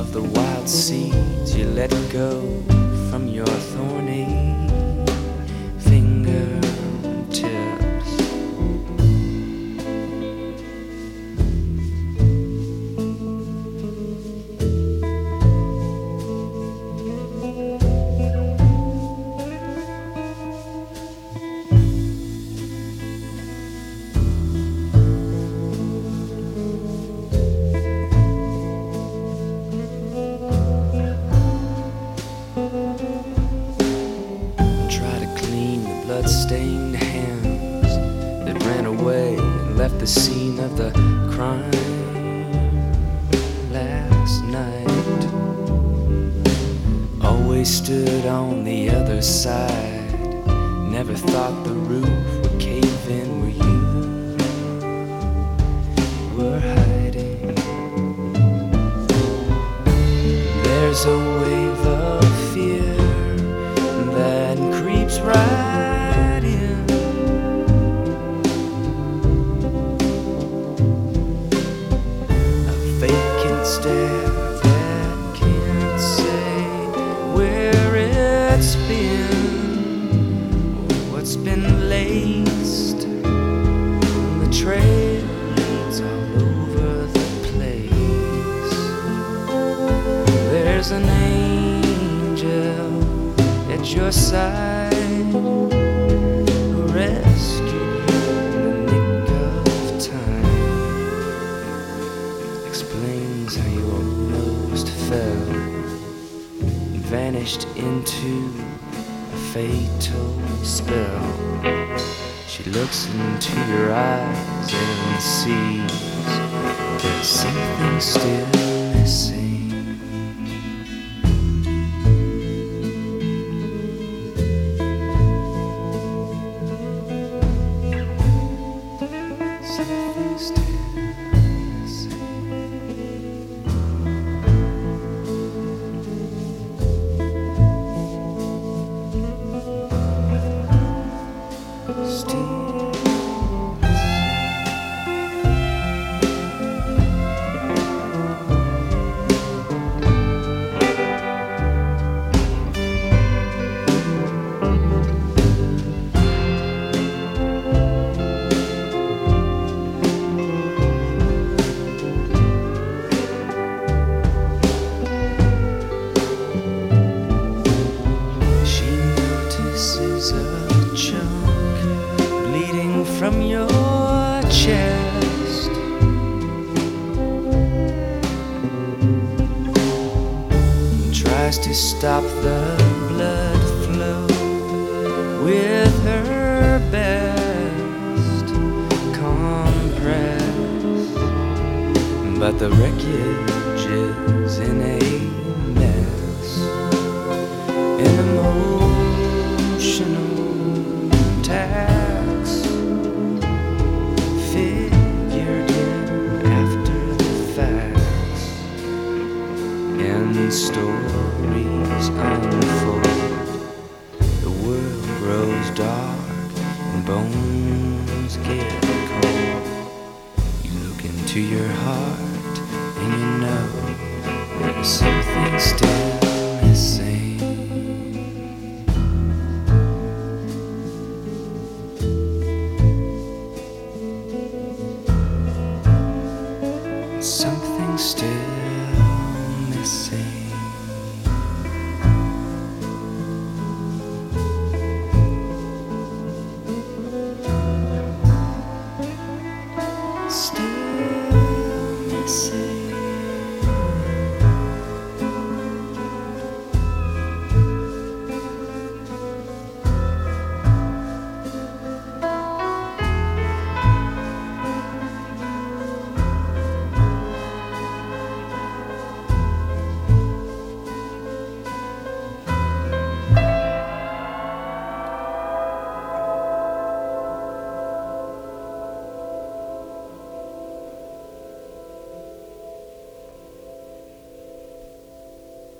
of the wild seeds you let go from your thorny fingertips. Blood-stained hands that ran away and left the scene of the crime last night. Always stood on the other side, never thought the roof would cave in where you were hiding. There's a wave of fear that creeps right stare that can't say where it's been or what's been laced. The trail leads all over the place. There's an angel at your side who rescued you in the nick of time. Explains how you almost fell and vanished into a fatal spell. She looks into your eyes and sees there's something still missing. Something still missing. From your chest, tries to stop the blood flow with her best compress, but the wreckage is in a mess, an emotional task stories unfold. The world grows dark and bones get cold. You look into your heart and you know there's something still